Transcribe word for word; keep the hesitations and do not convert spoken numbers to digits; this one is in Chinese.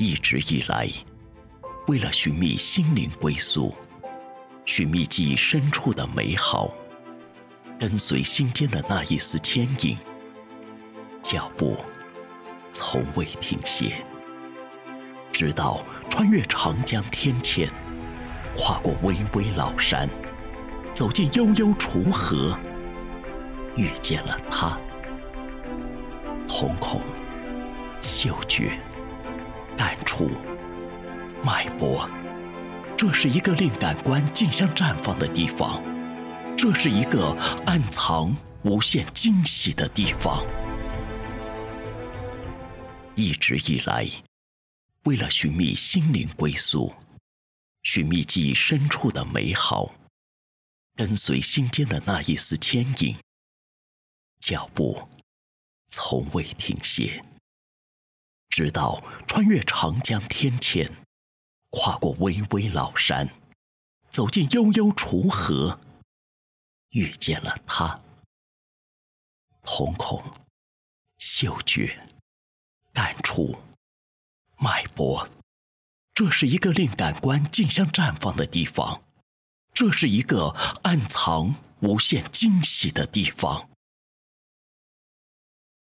一直以来，为了寻觅心灵归宿，寻觅记忆深处的美好，跟随心间的那一丝牵引，脚步从未停歇，直到穿越长江天堑，跨过巍巍老山，走进悠悠楚河，遇见了他。瞳孔、嗅觉、感触、脉搏，这是一个令感官竞相绽放的地方，这是一个暗藏无限惊喜的地方。一直以来，为了寻觅心灵归宿，寻觅记忆深处的美好，跟随心间的那一丝牵引，脚步从未停歇，直到穿越长江天堑，跨过巍巍老山，走进悠悠楚河，遇见了他。瞳孔、嗅觉、感触、脉搏，这是一个令感官竞相绽放的地方，这是一个暗藏无限惊喜的地方。